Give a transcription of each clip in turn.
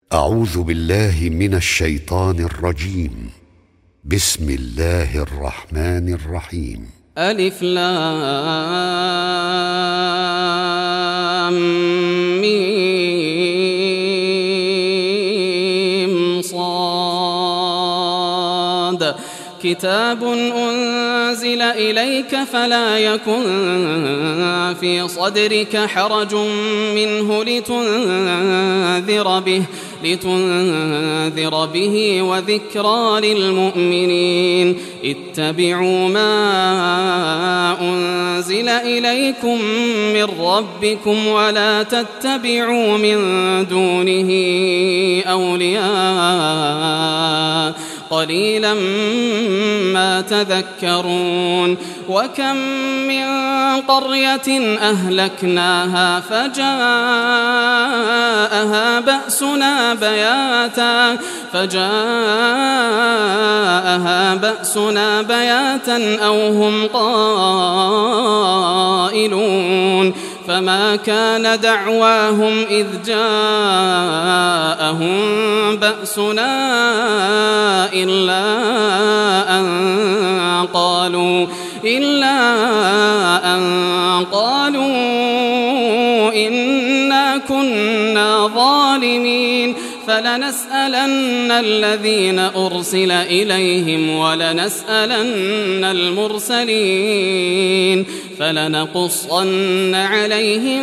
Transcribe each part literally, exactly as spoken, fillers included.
أعوذ بالله من الشيطان الرجيم. بسم الله الرحمن الرحيم. ألف لام ميم صاد كتاب أنزل إليك فلا يكن في صدرك حرج منه لتنذر به لتنذر به وذكرى للمؤمنين. اتبعوا ما أنزل إليكم من ربكم ولا تتبعوا من دونه أولياء قليلا ما تذكرون. وكم من قرية أهلكناها فجاءها بأسنا بياتا فجاءها بأسنا بياتا أو هم قائلون. فما كان دعواهم إذ جاءهم بأسنا إلا أن قالوا إلا أن قالوا إنا كنا ظالمين. فلنسألن الذين أرسل إليهم ولنسألن المرسلين فلنقصن عليهم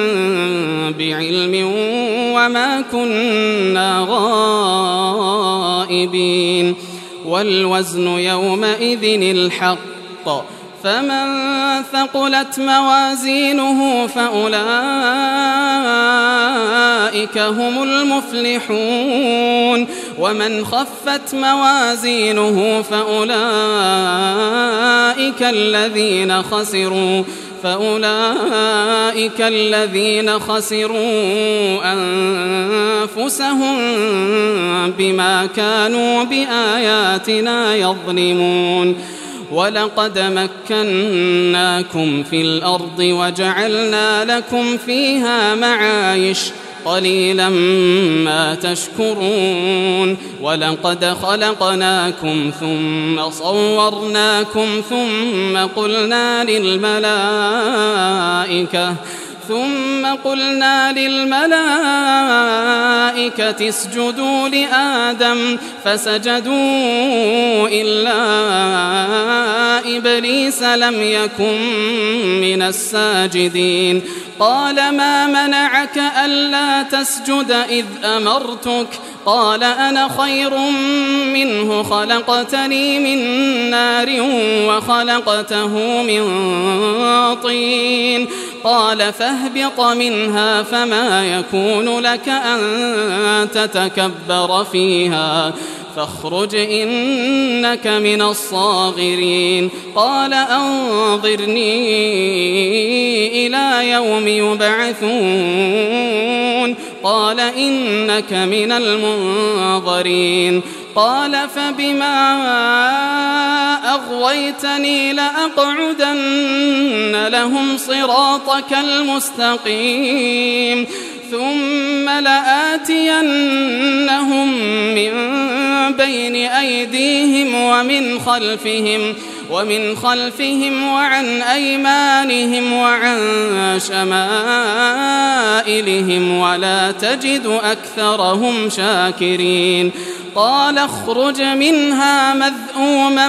بعلم وما كنا غائبين. والوزن يومئذ الحق فمن ثقلت موازينه فأولئك هم المفلحون. ومن خفت موازينه فأولئك الذين خسروا فأولئك الذين خسروا أنفسهم بما كانوا بآياتنا يظلمون. ولقد مكناكم في الأرض وجعلنا لكم فيها معايش قليلا ما تشكرون. ولقد خلقناكم ثم صورناكم ثم قلنا للملائكة ثم قلنا للملائكة اسجدوا لآدم فسجدوا إلا إبليس لم يكن من الساجدين. قال ما منعك ألا تسجد إذ أمرتك؟ قال أنا خير منه خلقتني من نار وخلقته من طين. قال فاهبط منها فما يكون لك أن تتكبر فيها فاخرج إنك من الصاغرين. قال أنظرني إلى يوم يبعثون. قال إنك من المنظرين. قال فبما أغويتني لأقعدن لهم صراطك المستقيم ثم لآتينهم من بين أيديهم ومن خلفهم ومن خلفهم وعن أيمانهم وعن شمائلهم ولا تجد أكثرهم شاكرين. قال اخرج منها مذءوما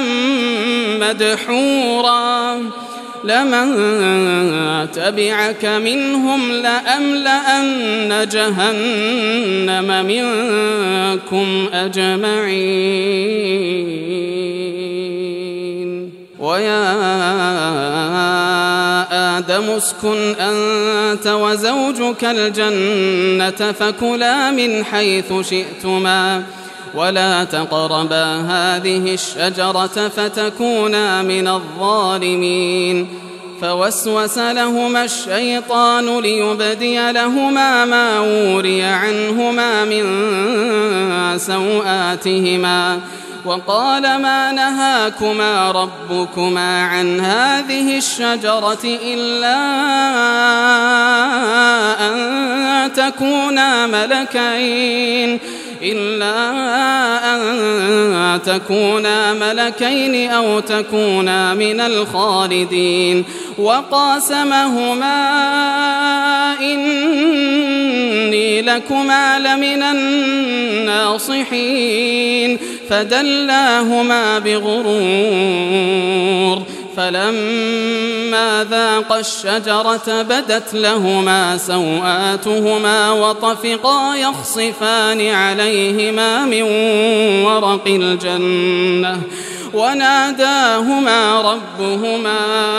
مدحورا لمن تبعك منهم لأملأن جهنم منكم أجمعين. ويا آدم اسكن أنت وزوجك الجنة فكلا من حيث شئتما ولا تقربا هذه الشجرة فتكونا من الظالمين. فوسوس لهما الشيطان ليبدي لهما ما وري عنهما من سوآتهما وقال ما نهاكما ربكما عن هذه الشجرة إلا أن تكونا ملكين إلا أن تكونا ملكين أو تكونا من الخالدين وقاسمهما إني لكما لمن الناصحين فدلاهما بغرور فلما ذاقا الشجرة بدت لهما سوآتهما وطفقا يخصفان عليهما من ورق الجنة وناداهما ربهما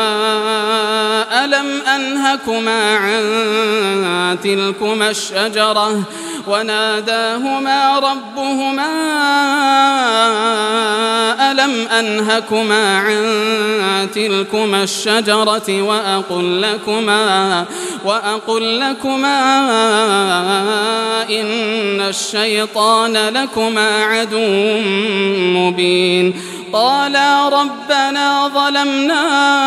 ألم أنهكما عن تلكما الشجرة وناداهما ربهما ألم أنهكما عن تلكما الشجرة وأقل لكما وأقل لكما إن الشيطان لكما عدو مبين قالا ربنا ظلمنا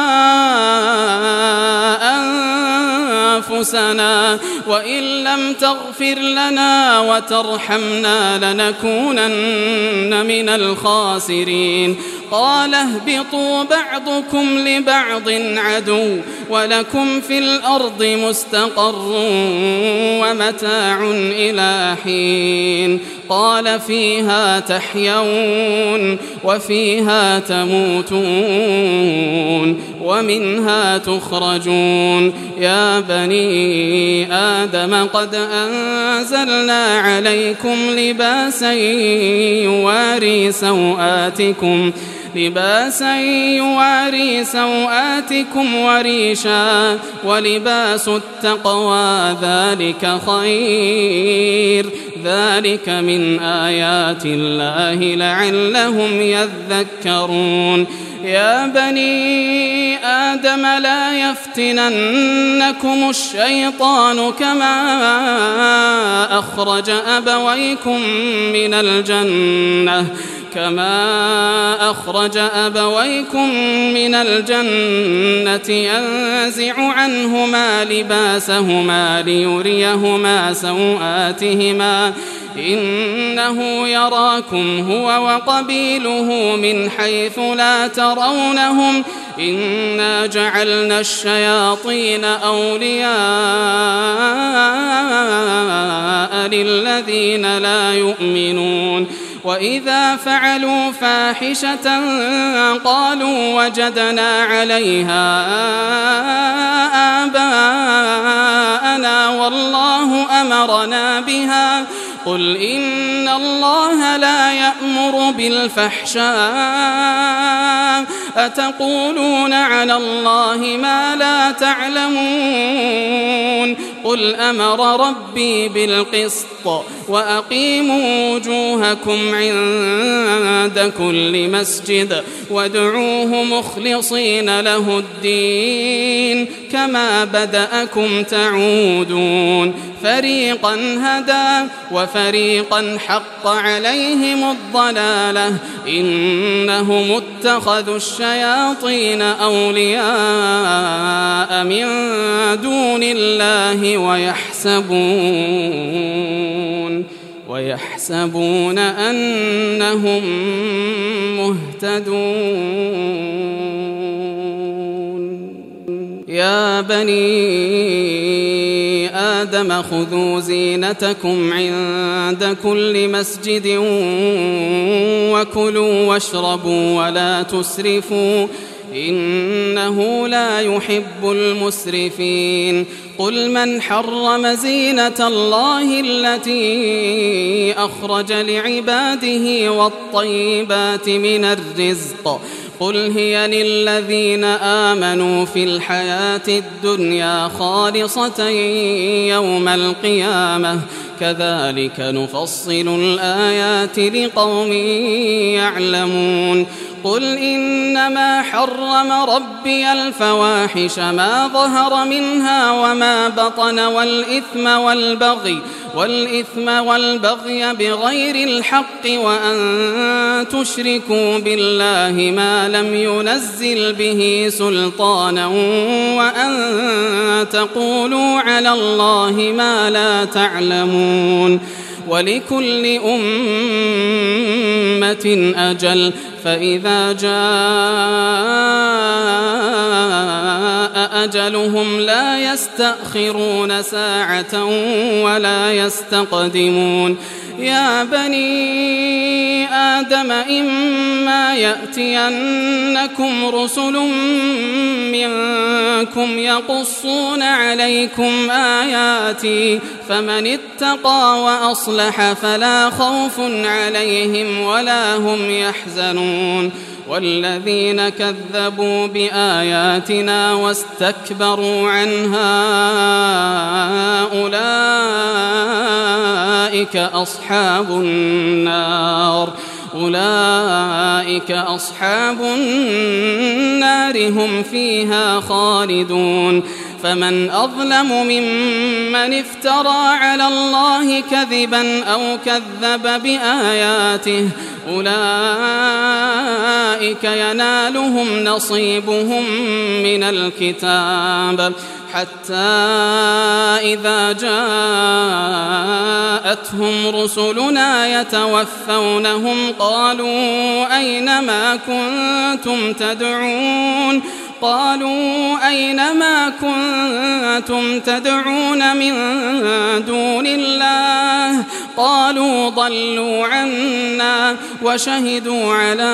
أنفسنا وإن لم تغفر لنا وترحمنا لنكونن من الخاسرين قال اهبطوا بعضكم لبعض عدو ولكم في الأرض مستقر ومتاع إلى حين قال فيها تحيون وفيها تموتون ومنها تخرجون يا بني آدم قد أنزلنا عليكم لباسا يواري سوآتكم لباسا يواري سوآتكم وريشا ولباس التقوى ذلك خير ذلك من آيات الله لعلهم يذكرون يا بني آدم لا يفتننكم الشيطان كما أخرج أبويكم من الجنة كما أخرج أبويكم من الجنة ينزع عنهما لباسهما ليريهما سوآتهما إنه يراكم هو وقبيله من حيث لا ترونهم إنا جعلنا الشياطين أولياء للذين لا يؤمنون وإذا فعلوا فاحشة قالوا وجدنا عليها آباءنا والله أمرنا بها قل إن الله لا يأمر بالفحشاء أتقولون على الله ما لا تعلمون قل أمر ربي بالقسط وأقيموا وجوهكم عند كل مسجد وادعوه مخلصين له الدين كما بدأكم تعودون فريقا هدى وفريقا حق عليهم الضلالة إنهم اتخذوا الشياطين أولياء من دون الله ويحسبون ويحسبون أنهم مهتدون يا بني آدم خذوا زينتكم عند كل مسجد وكلوا واشربوا ولا تسرفوا إنه لا يحب المسرفين قل من حرم زينة الله التي أخرج لعباده والطيبات من الرزق قل هي للذين آمنوا في الحياة الدنيا خالصة يوم القيامة كذلك نفصل الآيات لقوم يعلمون قل إنما حرم ربي الفواحش ما ظهر منها وما بطن والإثم والبغي والإثم والبغي بغير الحق وأن تشركوا بالله ما لم ينزل به سلطانا وأن تقولوا على الله ما لا تعلمون ولكل أمة أجل فإذا جاء أجلهم لا يستأخرون ساعة ولا يستقدمون يا بني آدم إما يأتينكم رسل منكم يقصون عليكم آياتي فمن اتقى وأصلح فلا خوف عليهم ولا هم يحزنون والذين كذبوا بآياتنا واستكبروا عنها أولئك أصحاب النار أولئك أصحاب النار هم فيها خالدون فمن أظلم ممن افترى على الله كذبا أو كذب بآياته أولئك ينالهم نصيبهم من الكتاب حتى إذا جاءتهم رسلنا يتوفونهم قالوا أين ما كنتم تدعون قالوا أين ما كنتم تدعون من دون الله قالوا ضلوا عنا وشهدوا على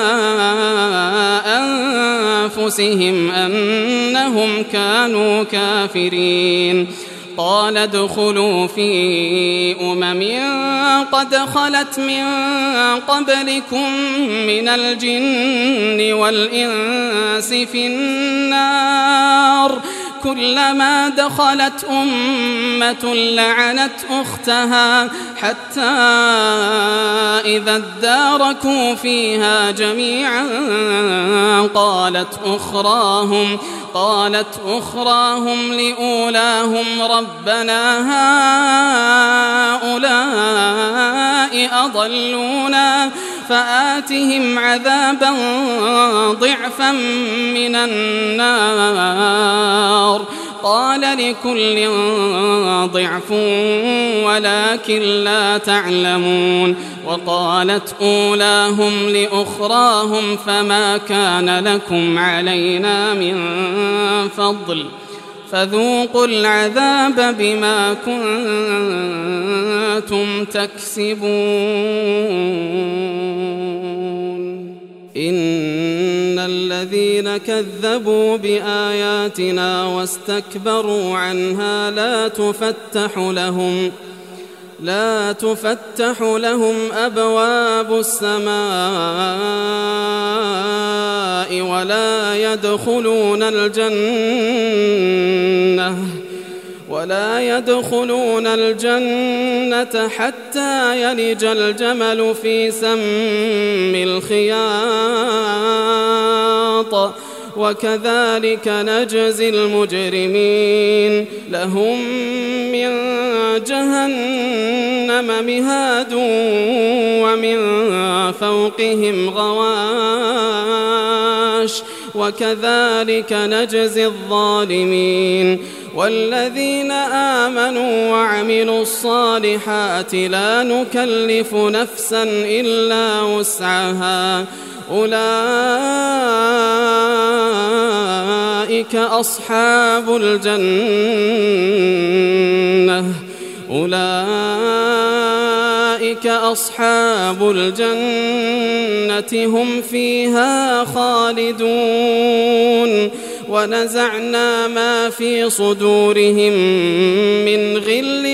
أنفسهم أنهم كانوا كافرين قال ادخلوا في أمم قد خلت من قبلكم من الجن والإنس في النار كلما دخلت أمة لعنت أختها حتى إذا اداركوا فيها جميعا قالت أخراهم قالت أخراهم لأولاهم ربنا هؤلاء أضلونا فآتهم عذابا ضعفا من النار قال لكل ضعف ولكن لا تعلمون وقالت أولاهم لأخراهم فما كان لكم علينا من فضل فذوقوا العذاب بما كنتم تكسبون إن الذين كذبوا بآياتنا واستكبروا عنها لا تفتح لهم لا تفتح لهم أبواب السماء ولا يدخلون الجنة ولا يدخلون الجنة حتى يلج الجمل في سم الخياط وكذلك نجزي المجرمين لهم من جهنم مهاد ومن فوقهم غواش وكذلك نجزي الظالمين والذين آمنوا وعملوا الصالحات لا نكلف نفسا إلا وسعها أولئك أصحاب الجنة أولئك أصحاب الجنة هم فيها خالدون ونزعنا ما في صدورهم من غل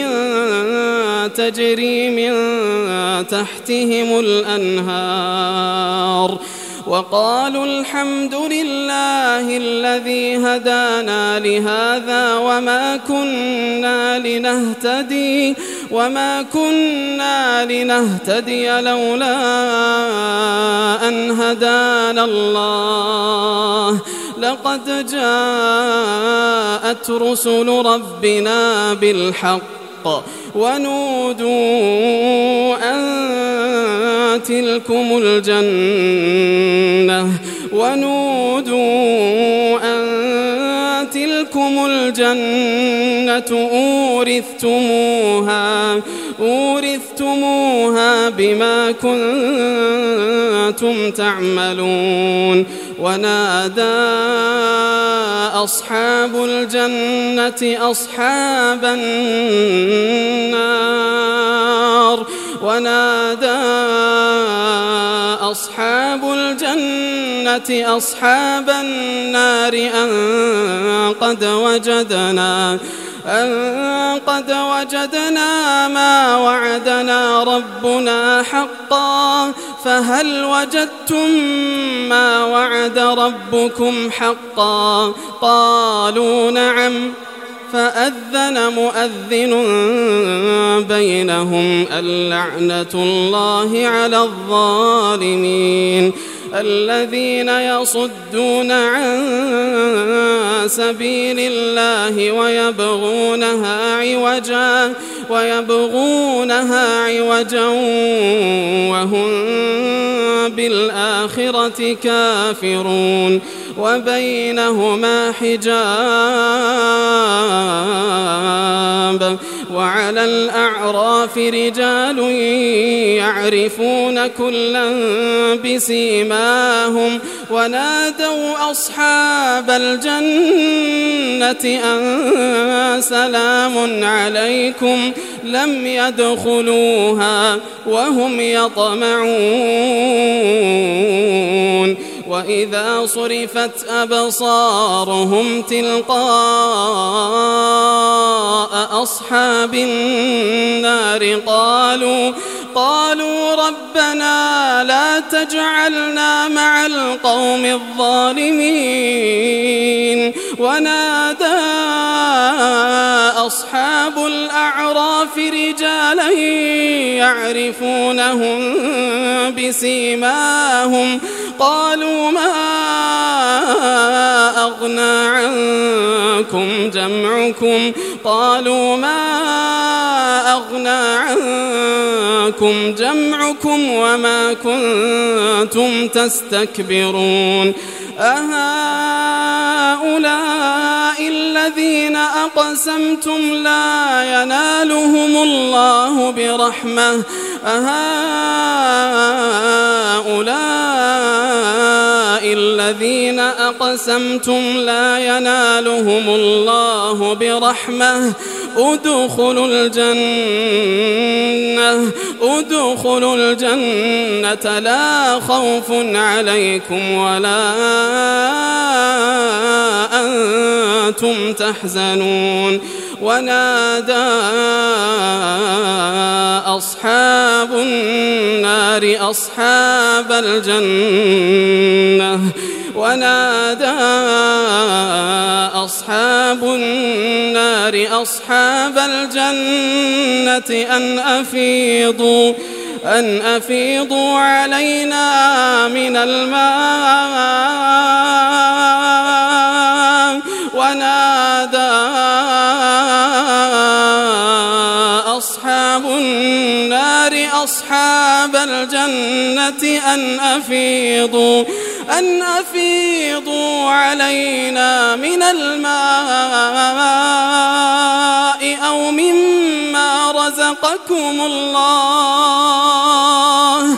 تجري من تحتهم الأنهار وقالوا الحمد لله الذي هدانا لهذا وما كنا لنهتدي وما كنا لنهتدي لولا أن هدانا الله لقد جاءت رسل ربنا بالحق ونودوا أن تلكم الجنة ونودوا أن تلكم الجنة أورثتموها أورثتموها بما كنتم تعملون ونادى أصحاب الجنة أصحاب النار ونادى أصحاب الجنة أصحاب النار أن قد وجدنا أن قد وجدنا ما وعدنا ربنا حقا فهل وجدتم ما وعد ربكم حقا قالوا نعم فأذن مؤذن بينهم اللعنة الله على الظالمين الذين يصدون عن سبيل الله ويبغونها عوجا ويبغونها عوجا وهم بالآخرة كافرون وبينهما حجاب وعلى الأعراف رجال يعرفون كلا بسيماهم ونادوا أصحاب الجنة أن سلام عليكم لم يدخلوها وهم يطمعون وإذا صرفت أبصارهم تلقاء أصحاب النار قالوا قالوا ربنا لا تجعلنا مع القوم الظالمين ونادى أصحاب الأعراف رجالا يعرفونهم بسيماهم قالوا ما أغنى عنكم جمعكم قالوا ما أغنى عنكم جمعكم وما كنتم تستكبرون أهؤلاء الذين أقسمتم لا ينالهم الله برحمة أهؤلاء الذين أقسمتم لا ينالهم الله برحمة ادخلوا الجنة ادخلوا الجنة لا خوف عليكم ولا أنتم تحزنون ونادى أصحاب النار أصحاب الجنة ونادى أصحاب النار أصحاب الجنة أن أفيضوا أن أفيضوا علينا من الماء ونادى أصحاب النار أصحاب الجنة أن أفيضوا أن أفيضوا علينا من الماء أو مما رزقكم الله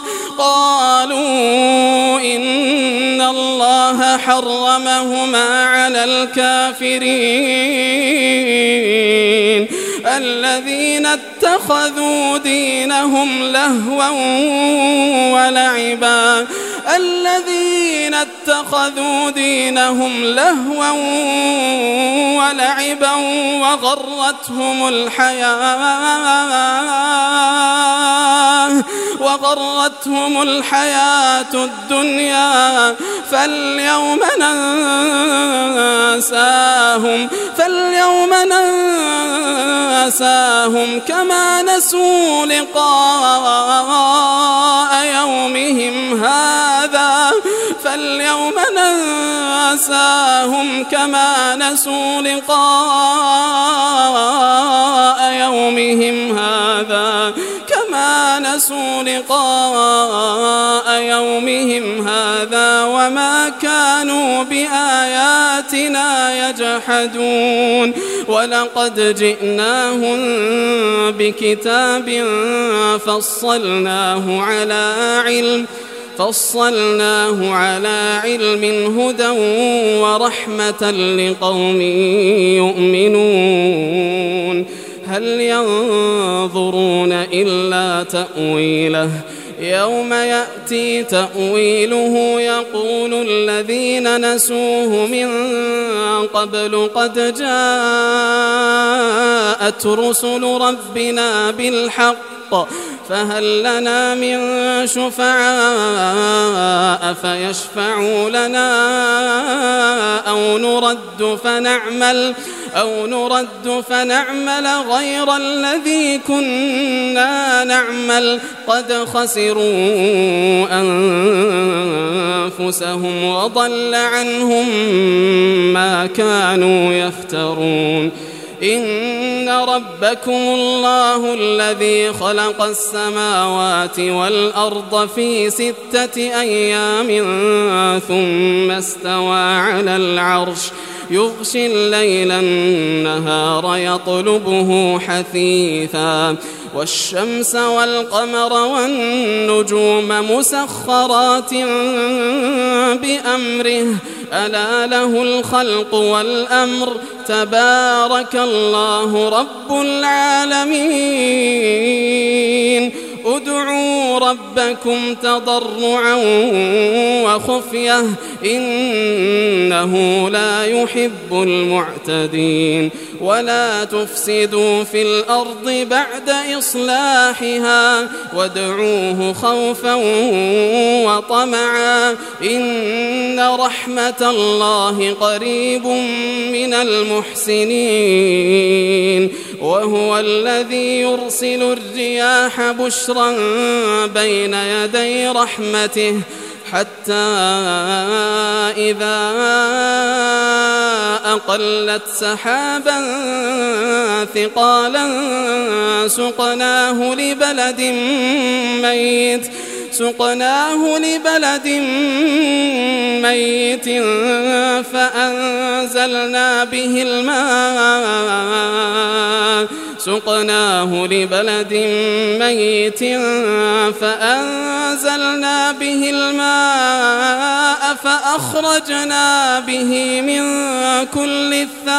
قالوا إن الله حرمهما على الكافرين الذين اتخذوا دينهم لهوا ولعبا الذين اتخذوا دينهم لهوا ولعبا وغرتهم الحياة وغرتهم الحياة الدنيا فاليوم ننساهم فاليوم ننساهم كما نسوا لقاء يومهم هذا فاليوم ننساهم كما نسوا لقاء يومهم هذا كما نسوا لقاء يومهم هذا وما كانوا بآياتنا يجحدون ولقد جئناهم بكتاب فصلناه على علم فصلناه على علم هدى ورحمة لقوم يؤمنون هل ينظرون إلا تأويله يوم يأتي تأويله يقول الذين نسوه من قبل قد جاءت رسل ربنا بالحق فهل لنا من شفعاء فيشفعوا لنا أو نرد فنعمل أو نرد فنعمل غير الذي كنا نعمل قد خسروا أنفسهم وضل عنهم ما كانوا يفترون إن ربكم الله الذي خلق السماوات والأرض في ستة أيام ثم استوى على العرش يغشي الليل النهار يطلبه حثيثا والشمس والقمر والنجوم مسخرات بأمره ألا له الخلق والأمر تبارك الله رب العالمين ادعوا ربكم تضرعا وخفية إنه لا يحب المعتدين ولا تفسدوا في الأرض بعد إصلاحها وادعوه خوفا وطمعا إن رحمة الله قريب من المحسنين وهو الذي يرسل الرياح بشرا بين يدي رحمته حتى إذا أقلت سحابا ثقالا سقناه لبلد ميت سقناه لبلد ميت فأنزلنا به الماء سقناه لبلد ميت فأنزلنا به الماء فأخرجنا به من كل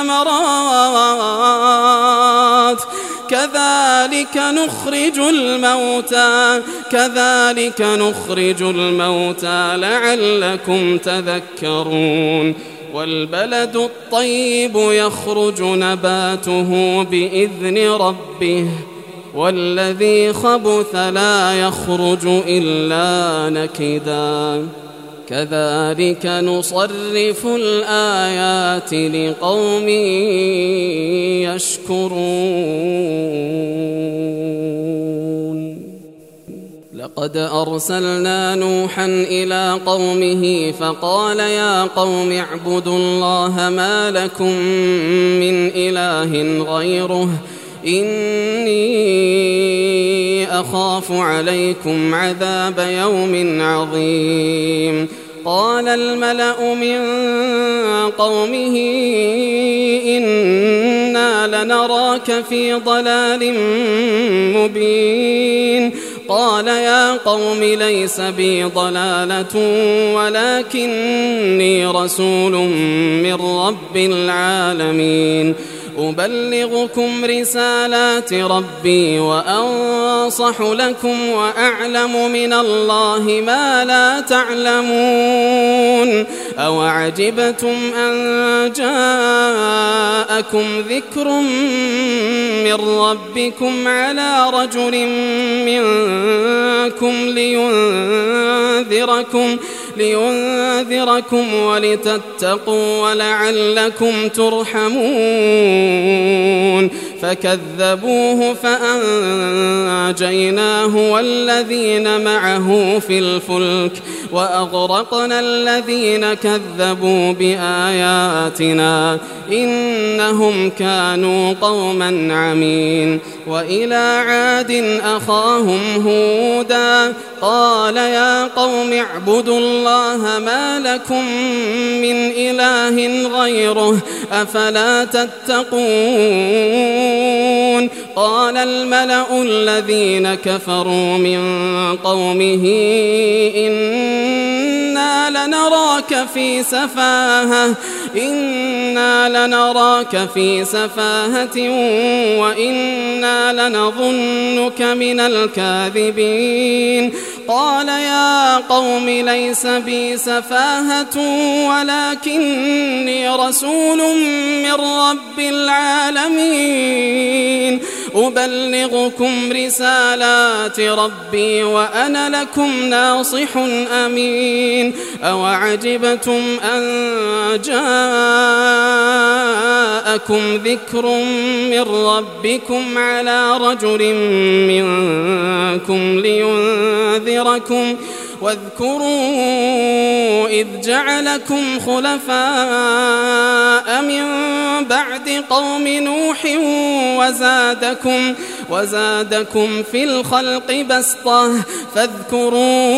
الثمرات كذلك نخرج الموتى كذلك نخرج الموتى لعلكم تذكرون والبلد الطيب يخرج نباته بإذن ربه والذي خبث لا يخرج إلا نكدا كذلك نصرف الآيات لقوم يشكرون لقد أرسلنا نوحا إلى قومه فقال يا قوم اعبدوا الله ما لكم من إله غيره إني أخاف عليكم عذاب يوم عظيم قال الملأ من قومه إنا لنراك في ضلال مبين قال يا قوم ليس بي ضلالة ولكني رسول من رب العالمين أبلغكم رسالات ربي وأنصح لكم وأعلم من الله ما لا تعلمون أوعجبتم أن جاءكم ذكر من ربكم على رجل منكم لينذركم لينذركم ولتتقوا ولعلكم ترحمون فكذبوه فأنجيناه والذين معه في الفلك وأغرقنا الذين كذبوا بآياتنا إنهم كانوا قوما عمين. وإلى عاد أخاهم هودا قال يا قوم اعبدوا الله ما لكم من إله غيره أفلا تتقون. قال الملأ الذين كفروا من قومه إنا لنراك في سفاهة إنا لنراك في سفاهة وإنا لنظنك من الكاذبين. قال يا قوم ليس بي سفاهة ولكني رسول من رب العالمين أبلغكم رسالات ربي وأنا لكم ناصح أمين. أوعجبتم أن جاءكم ذكر من ربكم على رجل منكم لينذركم واذكروا إذ جعلكم خلفاء من بعد قوم نوح وزادكم, وزادكم في الخلق بسطة فاذكروا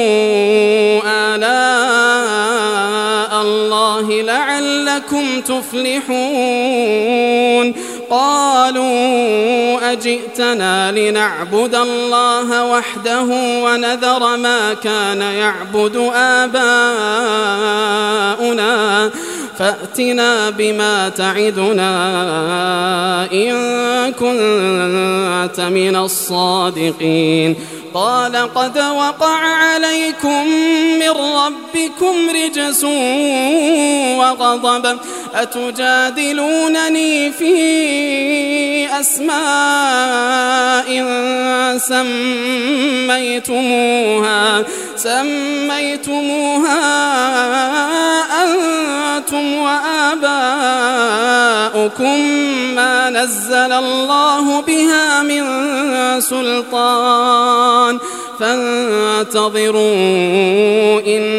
آلاء الله لعلكم تفلحون. قالوا أجئتنا لنعبد الله وحده ونذر ما كان يعبد آباؤنا فأتنا بما تعدنا إن كنت من الصادقين. قال قد وقع عليكم من ربكم رجس وغضب أتجادلونني في أسماء سميتموها سميتموها أنتم وآباؤكم ما نزل الله بها من سلطان فانتظروا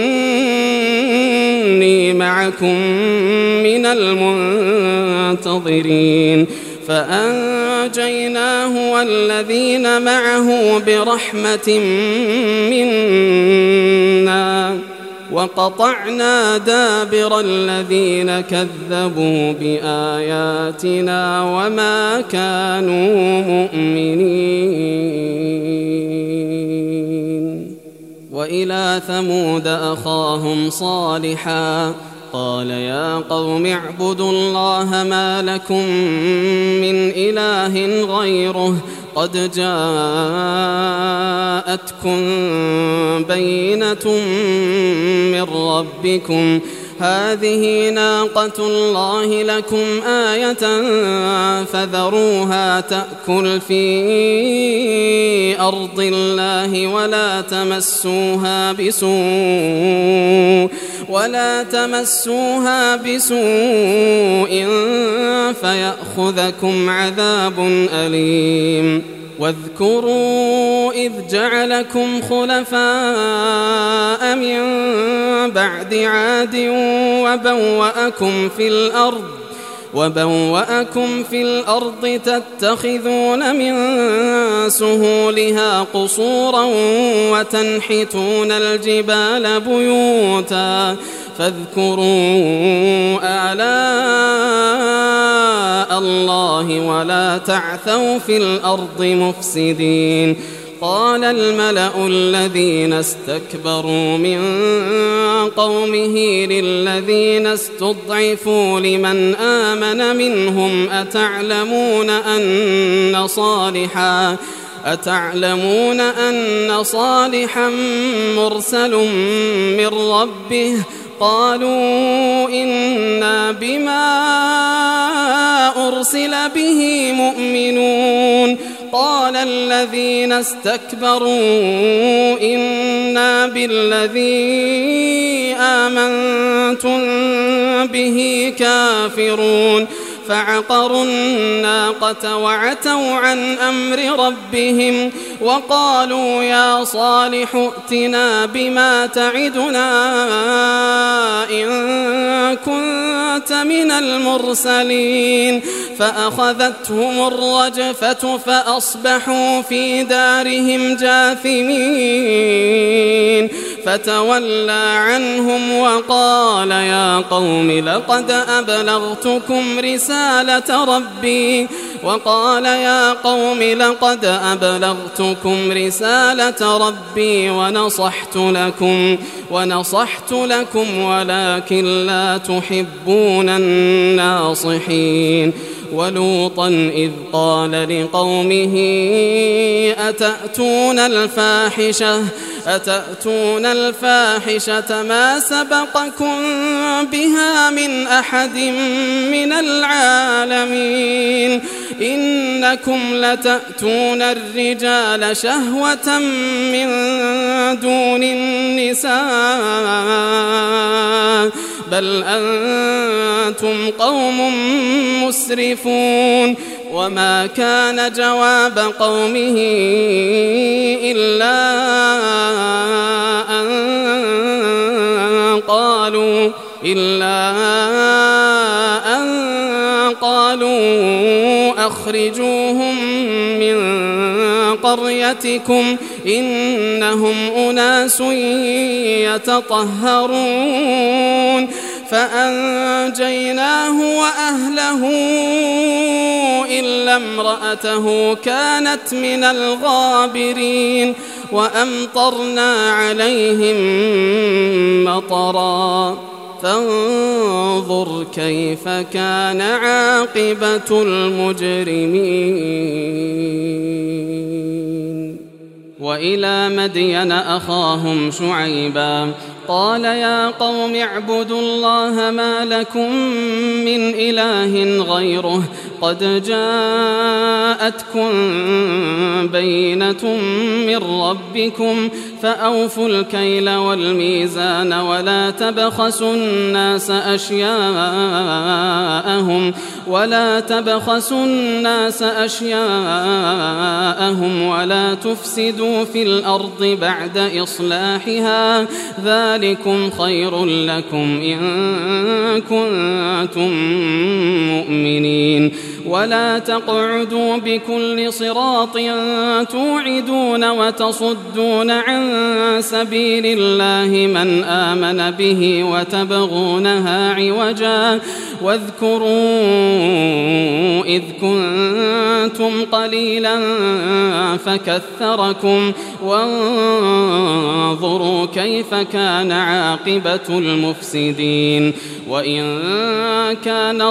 إني معكم من المنتظرين. فأنجيناه والذين معه برحمة منا وقطعنا دابر الذين كذبوا بآياتنا وما كانوا مؤمنين. وإلى ثمود أخاهم صالحا قال يا قوم اعبدوا الله ما لكم من إله غيره قد جاءتكم بينة من ربكم هذه ناقة الله لكم آية فذروها تأكل في أرض الله ولا تمسوها بسوء ولا تمسوها بسوء فيأخذكم عذاب أليم. واذكروا إذ جعلكم خلفاء من بعد عاد وبوأكم في الأرض وبوأكم في الأرض تتخذون من سهولها قصورا وتنحتون الجبال بيوتا فاذكروا آلاء الله ولا تعثوا في الأرض مفسدين. قال الملأ الذين استكبروا من قومه للذين استضعفوا لمن آمن منهم أتعلمون أن صالحا أتعلمون أن صالحا مرسل من ربه قالوا إنا بما أرسل به مؤمنون قال الذين استكبروا إنا بالذي آمنتم به كافرون فعقروا الناقة وعتوا عن أمر ربهم وقالوا يا صالح ائتنا بما تعدنا إن كنت من المرسلين فأخذتهم الرجفة فأصبحوا في دارهم جاثمين فتولى عنهم وقال يا قوم لقد أبلغتكم رسالة ربي وقال يا قوم لقد أبلغتكم رسالة ربي ونصحت لكم ونصحت لكم ولكن لا تحبون الناصحين ولوطا إذ قال لقومه أتأتون الفاحشة أتأتون الفاحشة ما سبقكم بها من أحد من العالمين إنكم لتأتون الرجال شهوة من دون النساء بل أنتم قوم مسرفون وما كان جواب قومه إلا أن قالوا إلا أن قالوا أخرجوهم من قريتكم إنهم أناس يتطهرون فأنجيناه وأهله إلا امرأته كانت من الغابرين وأمطرنا عليهم مطرا فانظر كيف كان عاقبة المجرمين وإلى مدين أخاهم شعيبا قال يا قوم اعبدوا الله ما لكم من إله غيره قد جاءتكم بينة من ربكم فأوفوا الكيل والميزان ولا تبخسوا الناس أشياءهم ولا تبخسوا الناس أشياءهم ولا تفسدوا في الأرض بعد إصلاحها ذلكم خير لكم إن كنتم مؤمنين ولا تقعدوا بكل صراط توعدون وتصدون عن سبيل الله من آمن به وتبغونها عوجا واذكروا إذ كنتم قليلا فكثركم وانظروا كيف كان عاقبة المفسدين وإن كان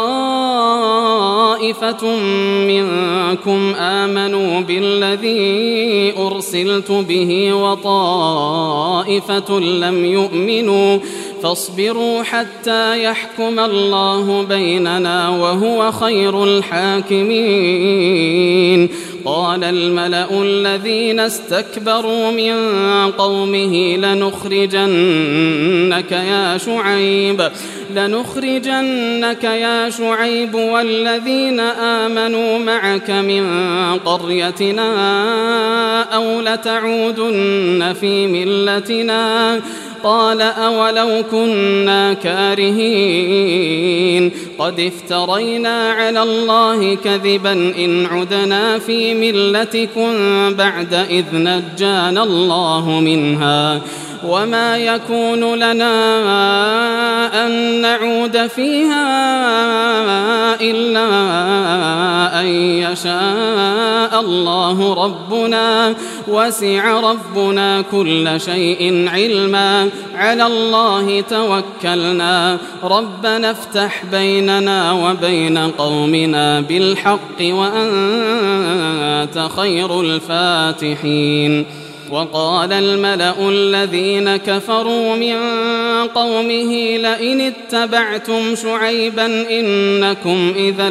طائفة منكم آمنوا بالذي أرسلت به وطائفة لم يؤمنوا فاصبروا حتى يحكم الله بيننا وهو خير الحاكمين قال الملأ الذين استكبروا من قومه لنخرجنك يا شعيب لنخرجنك يا شعيب والذين آمنوا معك من قريتنا أو لتعودن في ملتنا قال أولو كنا كارهين قد افترينا على الله كذبا إن عدنا في ملتكم بعد إذ نجانا الله منها وما يكون لنا أن نعود فيها إلا أن يشاء الله ربنا وسع ربنا كل شيء علما على الله توكلنا ربنا افتح بيننا وبين قومنا بالحق وأنت خير الفاتحين وقال الملأ الذين كفروا من قومه لئن اتبعتم شعيبا إنكم إذا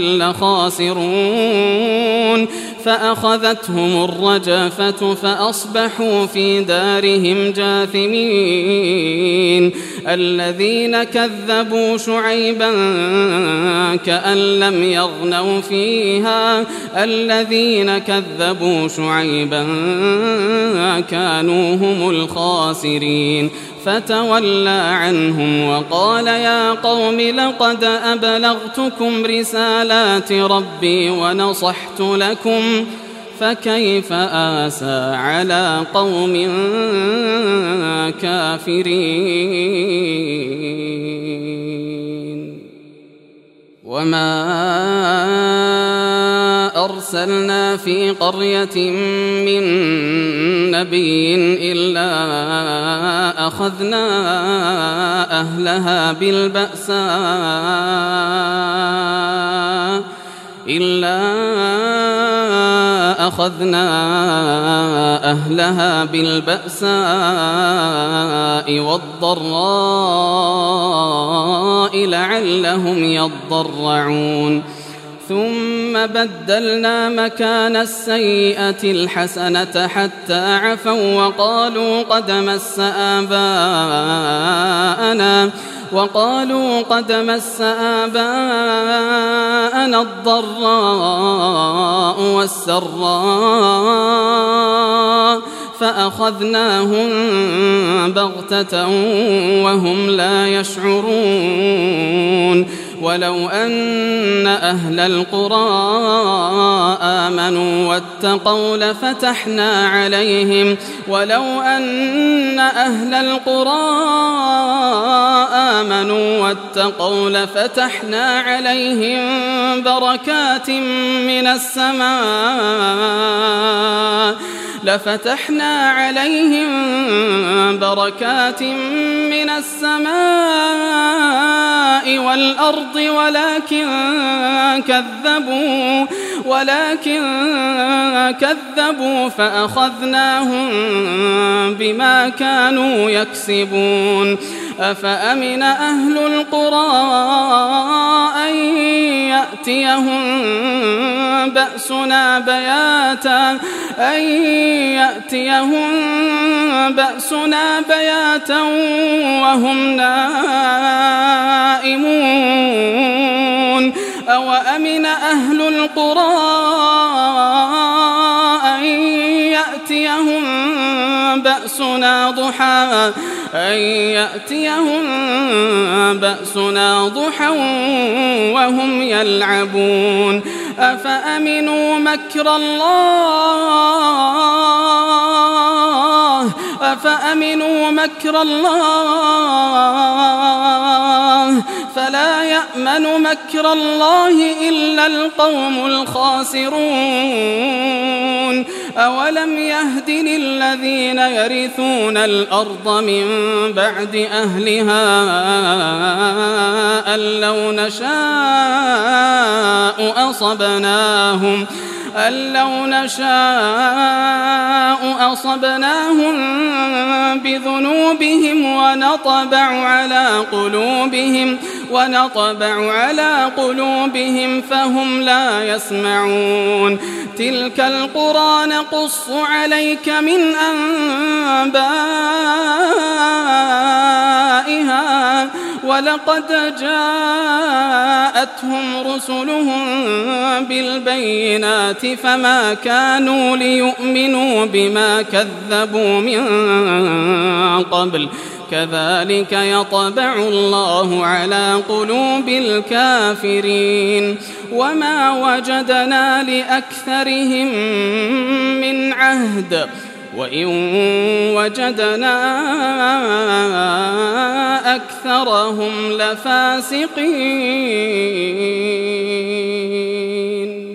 لخاسرون فأخذتهم الرجفة فأصبحوا في دارهم جاثمين الذين كذبوا شعيبا كأن لم يغنوا فيها الذين كذبوا شعيبا كانوا هم الخاسرين فتولى عنهم وقال يا قوم لقد أبلغتكم رسالات ربي ونصحت لكم فكيف آسى على قوم كافرين وما أرسلنا في قرية من نبي إلا أخذنا أهلها بالبأساء إلا أخذنا أهلها بالبأساء والضراء لعلهم يضرعون ثم بدلنا مكان السيئة الحسنة حتى عفوا وقالوا قد مس آباءنا وقالوا قد مس آباءنا الضراء والسراء فأخذناهم بغتة وهم لا يشعرون ولو أن أهل القرى آمنوا واتقوا لفتحنا عليهم ولو أن أهل القرى آمنوا واتقوا لفتحنا عليهم بركات من السماء لفتحنا عليهم بركات من السماء والأرض ولكن كذبوا ولكن كذبوا فأخذناهم بما كانوا يكسبون أفأمن أهل القرى أن يأتيهم بأسنا بياتا أن يأتيهم بأسنا بياتا وهم نائمون أوأمن أهل القرى أن يأتيهم بأسنا ضحى أن يأتيهم بأسنا ضحى وهم يلعبون أفأمنوا مكر الله أفأمنوا مكر الله فلا يأمن مكر الله إلا القوم الخاسرون أولم يهد للذين يرثون الأرض من بعد أهلها أن لو نشاء أصبناهم أن لو نشاء أصبناهم بذنوبهم ونطبع على قلوبهم ونطبع على قلوبهم فهم لا يسمعون تلك القرى نقص عليك من أنبائها ولقد جاءتهم رسلهم بالبينات فما كانوا ليؤمنوا بما كذبوا من قبل كذلك يطبع الله على قلوب الكافرين وما وجدنا لأكثرهم من عهد وإن وجدنا أكثرهم لفاسقين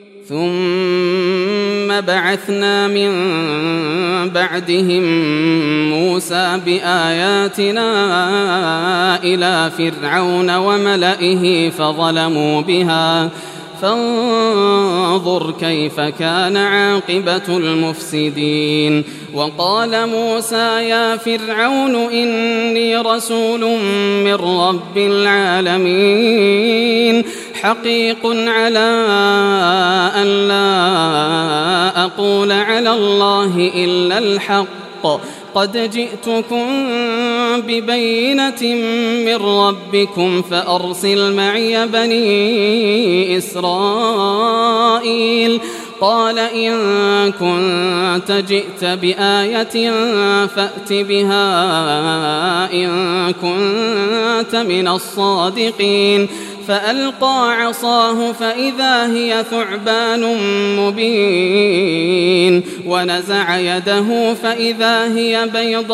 ثم بعثنا من بعدهم موسى بآياتنا إلى فرعون وملئه فظلموا بها فانظر كيف كان عاقبة المفسدين. وقال موسى يا فرعون إني رسول من رب العالمين حقيق على أن لا أقول على الله إلا الحق قد جئتكم ببينة من ربكم فأرسل معي بني إسرائيل. قال إن كنت جئت بآية فأت بها إن كنت من الصادقين. فألقى عصاه فإذا هي ثعبان مبين ونزع يده فإذا هي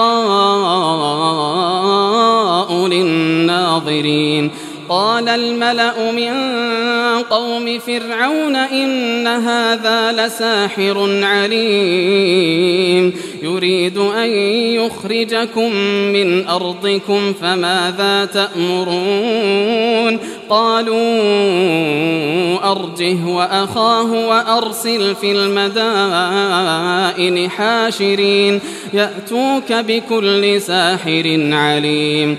بيضاء للناظرين. قال الملأ من قوم فرعون إن هذا لساحر عليم يريد أن يخرجكم من أرضكم فماذا تأمرون. قالوا أرجه وأخاه وأرسل في المدائن حاشرين يأتوك بكل ساحر عليم.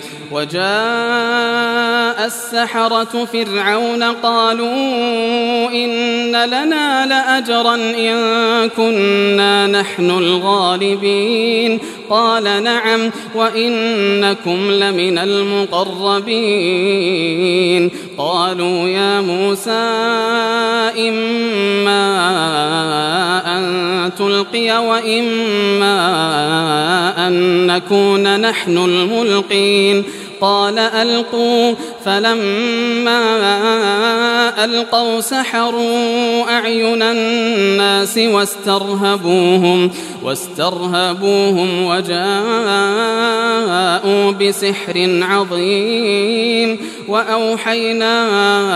وجاء السحرة فرعون قالوا إن لنا لأجرا إن كنا نحن الغالبين. قال نعم وإنكم لمن المقربين. قالوا يا موسى إما أن تلقي وإما أن نكون نحن الملقين. قال ألقوا فلما ألقوا سحروا أعين الناس واسترهبوهم واسترهبوهم وجاءوا بسحر عظيم. وأوحينا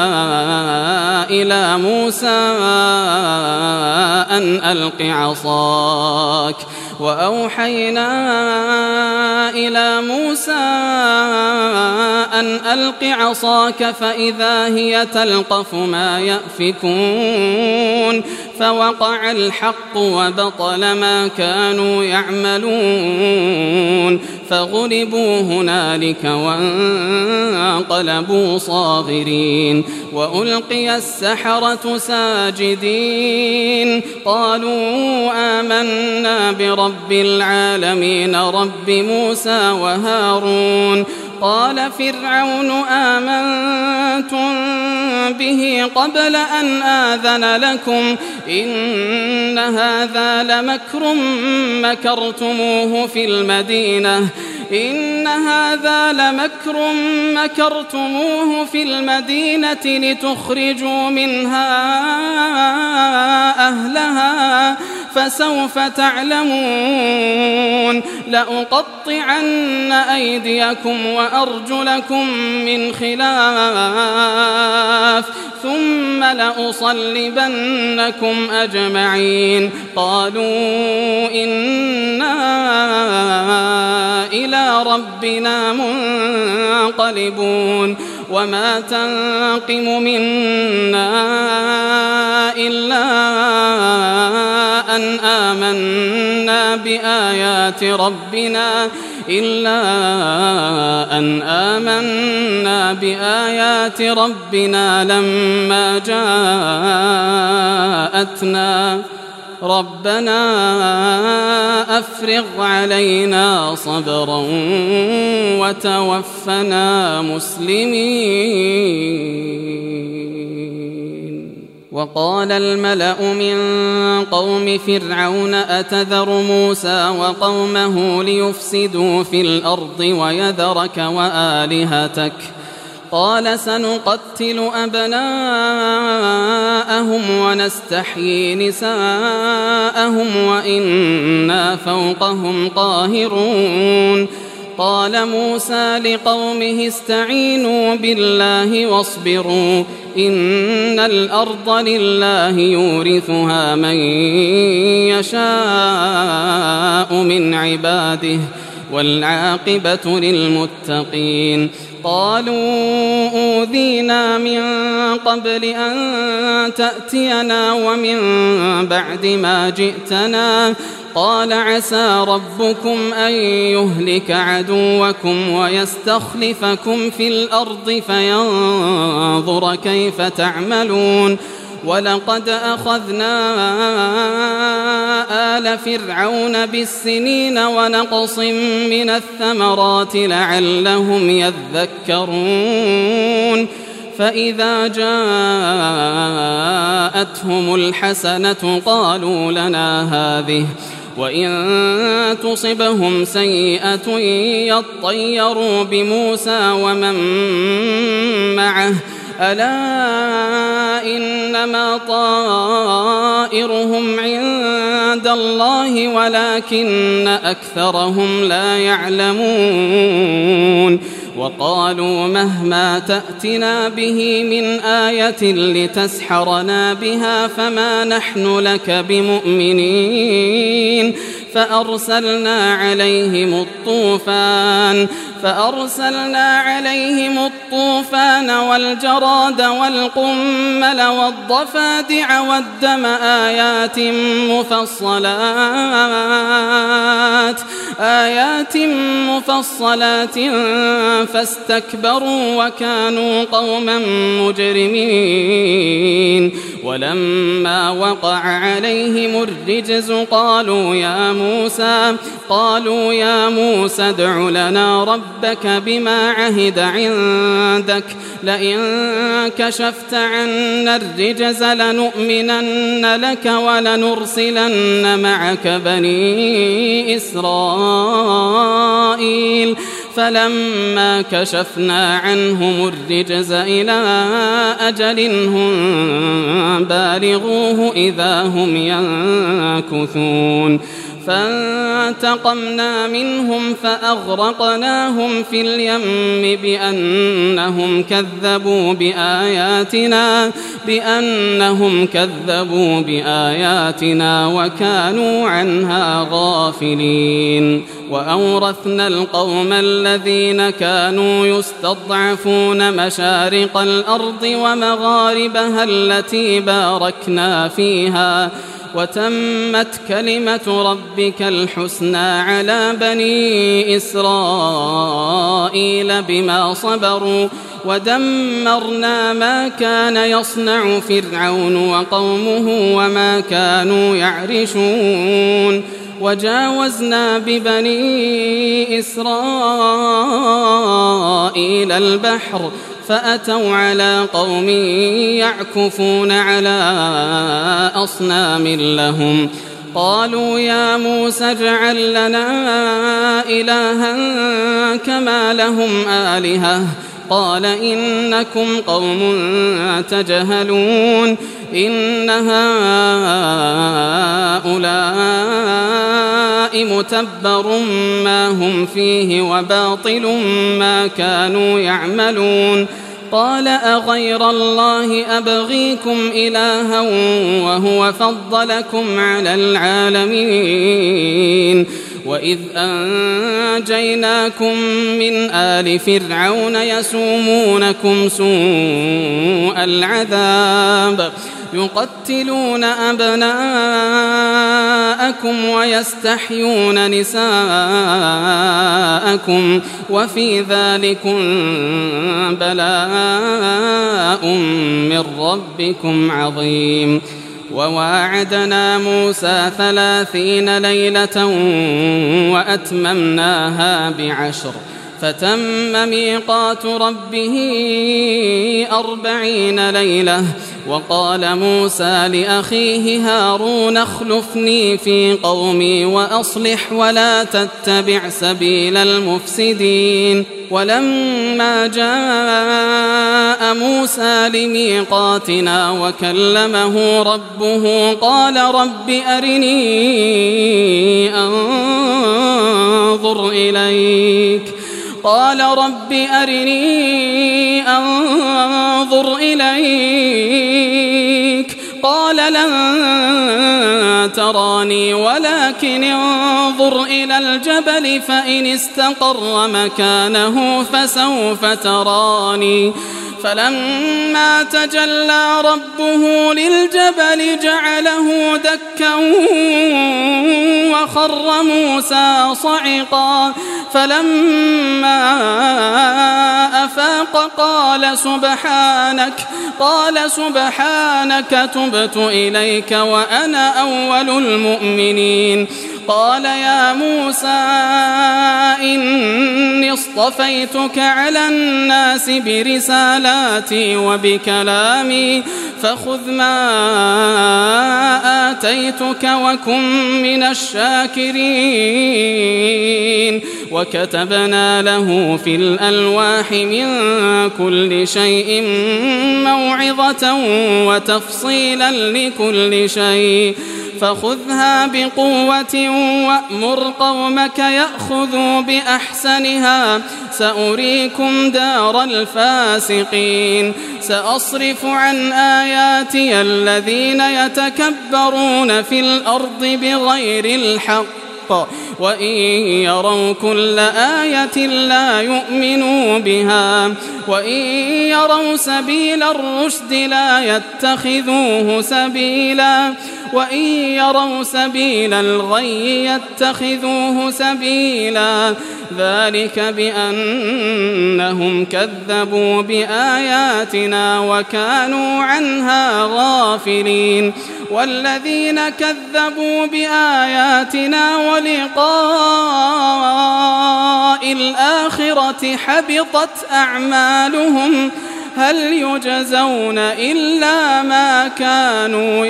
إلى موسى أن ألق عصاك وأوحينا إلى موسى أن ألق عصاك فإذا هي تلقف ما يأفكون. فوقع الحق وبطل ما كانوا يعملون فغلبوا هنالك وانقلبوا صاغرين. وألقي السحرة ساجدين قالوا آمنا برب العالمين رب موسى وهارون. قال فرعون آمنتم به قبل أن آذن لكم إن هذا لمكر مكرتموه في المدينة إن هذا لمكر مكرتموه في المدينة لتخرجوا منها أهلها فسوف تعلمون. لأقطعن أيديكم وأرجلكم من خلاف ثم لأصلبنكم أجمعين. قالوا إنا إلى ربنا منقلبون. وما تنقم منا إلا أن آمنا بآيات ربنا إلا أن آمنا بآيات ربنا لما جاءتنا ربنا أفرغ علينا صبرا وتوفنا مسلمين. وقال الملأ من قوم فرعون أتذر موسى وقومه ليفسدوا في الأرض ويذرك وآلهتك قال سنقتل أبناءهم ونستحيي نساءهم وإنا فوقهم قاهرون. قال موسى لقومه استعينوا بالله واصبروا إن الأرض لله يورثها من يشاء من عباده والعاقبة للمتقين. قالوا أوذينا من قبل أن تأتينا ومن بعد ما جئتنا قال عسى ربكم أن يهلك عدوكم ويستخلفكم في الأرض فينظر كيف تعملون. ولقد أخذنا آل فرعون بالسنين ونقص من الثمرات لعلهم يذكرون. فإذا جاءتهم الحسنة قالوا لنا هذه وإن تصبهم سيئة يطيروا بموسى ومن معه ألا إنما طائرهم عند الله ولكن أكثرهم لا يعلمون. وقالوا مهما تأتنا به من آية لتسحرنا بها فما نحن لك بمؤمنين. فأرسلنا عليهم الطوفان فأرسلنا عليهم الطوفان والجراد والقمل والضفادع والدم آيات مفصلات آيات مفصلات فاستكبروا وكانوا قوما مجرمين. ولما وقع عليهم الرجز قالوا يا موسى قالوا يا موسى ادع لنا ربك بما عهد عندك لئن كشفت عنا الرجز لنؤمنن لك ولنرسلن معك بني إسرائيل. فلما كشفنا عنهم الرجز إلى أجل هم بالغوه إذا هم ينكثون. فانتقمنا منهم فأغرقناهم في اليم بأنهم كذبوا بآياتنا بأنهم كذبوا بآياتنا وكانوا عنها غافلين. وأورثنا القوم الذين كانوا يستضعفون مشارق الأرض ومغاربها التي باركنا فيها وتمت كلمة ربك الحسنى على بني إسرائيل بما صبروا ودمرنا ما كان يصنع فرعون وقومه وما كانوا يعرشون. وجاوزنا ببني إسرائيل البحر فأتوا على قوم يعكفون على أصنام لهم قالوا يا موسى اجعل لنا إلها كما لهم آلهة قال إنكم قوم تجهلون. إن هؤلاء متبر ما هم فيه وباطل ما كانوا يعملون. قال أغير الله أبغيكم إلها وهو فضلكم على العالمين. وإذ أنجيناكم من آل فرعون يسومونكم سوء العذاب يقتلون أبناءكم ويستحيون نساءكم وفي ذلكم بلاء من ربكم عظيم. وواعدنا موسى ثلاثين ليلة وأتممناها بعشر فتم ميقات ربه أربعين ليلة. وقال موسى لأخيه هارون اخلفني في قومي وأصلح ولا تتبع سبيل المفسدين. ولما جاء موسى لميقاتنا وكلمه ربه قال رب أرني أنظر إليك قال رب أرني أنظر إليك قال لن تراني ولكن انظر إلى الجبل فإن استقر مكانه فسوف تراني فلما تجلى ربه للجبل جعله دكا وخر موسى صعقا فلما أفاق قال سبحانك قال سبحانك تبت إليك وأنا أول المؤمنين قال يا موسى إني اصطفيتك على الناس برسالاتي وبكلامي فخذ ما آتيتك وكن من الشاكرين وكتبنا له في الألواح من كل شيء موعظة وتفصيلا لكل شيء فخذها بقوة وأمر قومك يأخذوا بأحسنها سأريكم دار الفاسقين سأصرف عن آياتي الذين يتكبرون في الأرض بغير الحق وإن يروا كل آية لا يؤمنوا بها وإن يروا سبيل الرشد لا يتخذوه سبيلا وإن يروا سبيل الغي يتخذوه سبيلا ذلك بأنهم كذبوا بآياتنا وكانوا عنها غافلين والذين كذبوا بآياتنا ولقاء الآخرة حبطت أعمالهم هل يجزون إلا ما كانوا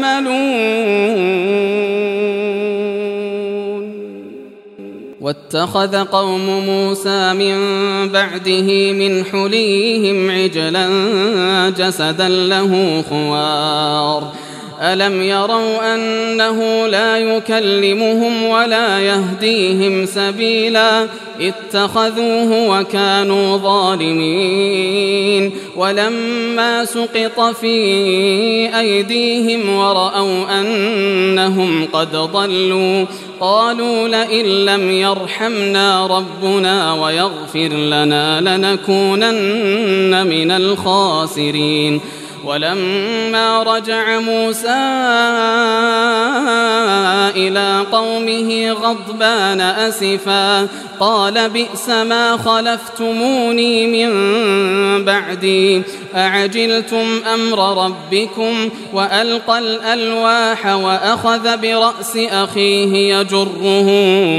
يعملون واتخذ قوم موسى من بعده من حليهم عجلا جسدا له خوار ألم يروا أنه لا يكلمهم ولا يهديهم سبيلا اتخذوه وكانوا ظالمين ولما سقط في أيديهم ورأوا أنهم قد ضلوا قالوا لئن لم يرحمنا ربنا ويغفر لنا لنكونن من الخاسرين ولما رجع موسى إلى قومه غضبان أسفا قال بئس ما خلفتموني من بعدي أعجلتم أمر ربكم وألقى الألواح وأخذ برأس أخيه يجره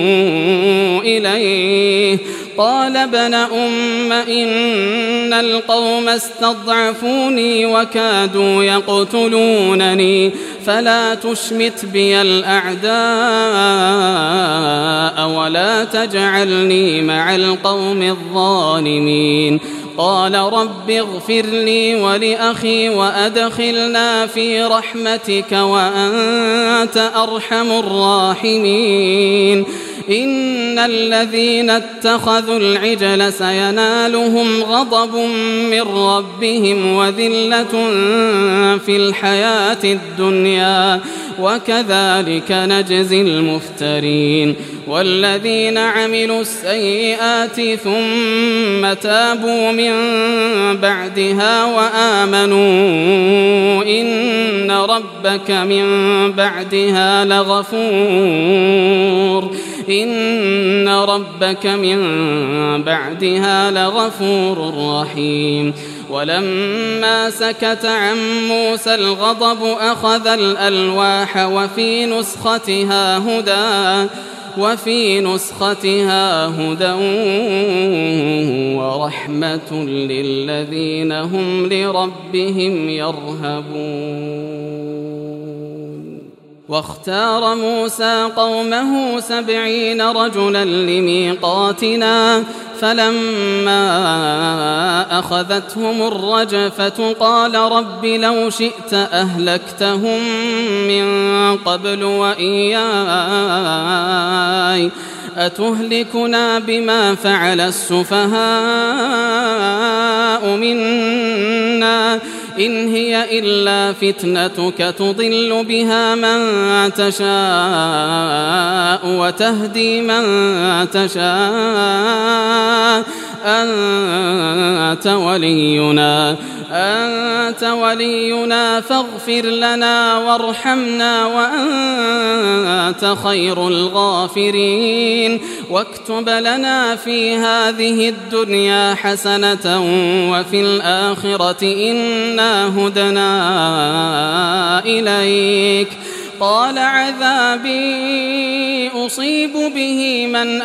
إليه قال ابن أم إن القوم استضعفوني وكادوا يقتلونني فلا تشمت بي الأعداء ولا تجعلني مع القوم الظالمين قال رب اغفر لي ولأخي وأدخلنا في رحمتك وأنت أرحم الراحمين إن الذين اتخذوا العجل سينالهم غضب من ربهم وذلة في الحياة الدنيا وكذلك نجزي المفترين والذين عملوا السيئات ثم تابوا من بعدها وآمنوا إن ربك من بعدها لغفور إن ربك من بعدها لغفور رحيم ولما سكت عن موسى الغضب أخذ الألواح وفي نسختها هدى وفي نسختها هدى ورحمة للذين هم لربهم يرهبون واختار موسى قومه سبعين رجلا لميقاتنا فلما أخذتهم الرجفة قال رب لو شئت أهلكتهم من قبل وإياي أتهلكنا بما فعل السفهاء منا إن هي إلا فتنتك تضل بها من تشاء وتهدي من تشاء أنت ولينا أنت ولينا فاغفر لنا وارحمنا وأنت خير الغافرين واكتب لنا في هذه الدنيا حسنة وفي الآخرة إنا هدنا إليك قال عذابي أصيب به من